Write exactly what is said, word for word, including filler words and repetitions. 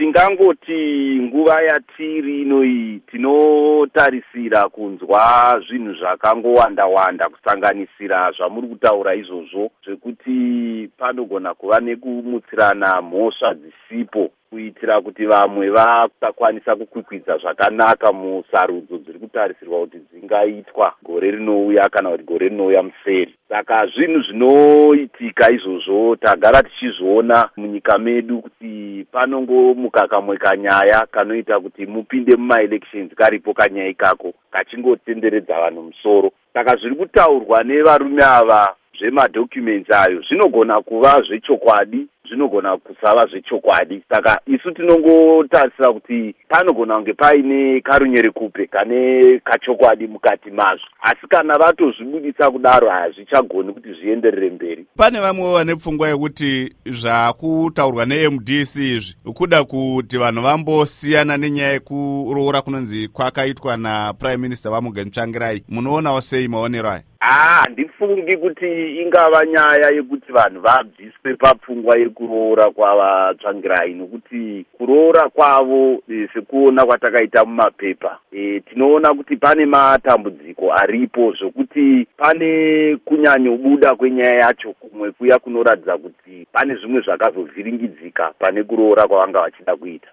Tingangoti nguva yatiri inoi tinotarisira kunzwa zvinhu zvakangowanda-wanda kusanganisira zvamuri kutaura izvozvo zvekuti panogona kuva nekumutsirana mhosva dzisipo kuitira kuti vamwe vasakwanisa kukwikwidza zvakanaka musarudzo dziri kutarisirwa kuti dzingaitwa gore rinouya kana kuti gore rinouya museri. Saka zvinhu zvinoitika izvozvo tagara tichizviona munyika medu kuti panongomuka kamwe kanyaya kanoita kuti mupinde mumaelections karipo kanyaya ikako kachingotenderedza vanhu musoro. Saka zviri kutaurwa nevarume ava zvemadocuments ayo zvinogona kuva zvechokwadi, zvinogona kusava zvechokwadi. Saka isu tinongotarisira kuti panogona kunge paine karunyerekupe kane kachokwadi mukati mazvo, asi kana vatozvibudisa kudaro hazvichagoni kuti zvienderere mberi. Pane vamwe vane pfungwa yekuti zvakutaurwa ne-M D C izvi kuda kuti vanhu vambosiyana nenyaya yekuroora kunonzi kwakaitwa na Prime Minister vaMorgan Tsvangirai. Munoonawo sei maonero aya? Ah, handifungi kuti ingava nyaya yekuti vanhu vabviswe papfungwa yekuroora kwava Tsvangirai, nokuti kuroora kwavo e, sekuona kwatakaita mumapepa e, tinoona kuti pane matambudziko aripo zvokuti pane kunyanyobuda kwenyaya yacho kumwe kuya kunoratidza kuti pane zvimwe zvakazovhiringidzika pane kuroora kwavanga vachida kuita.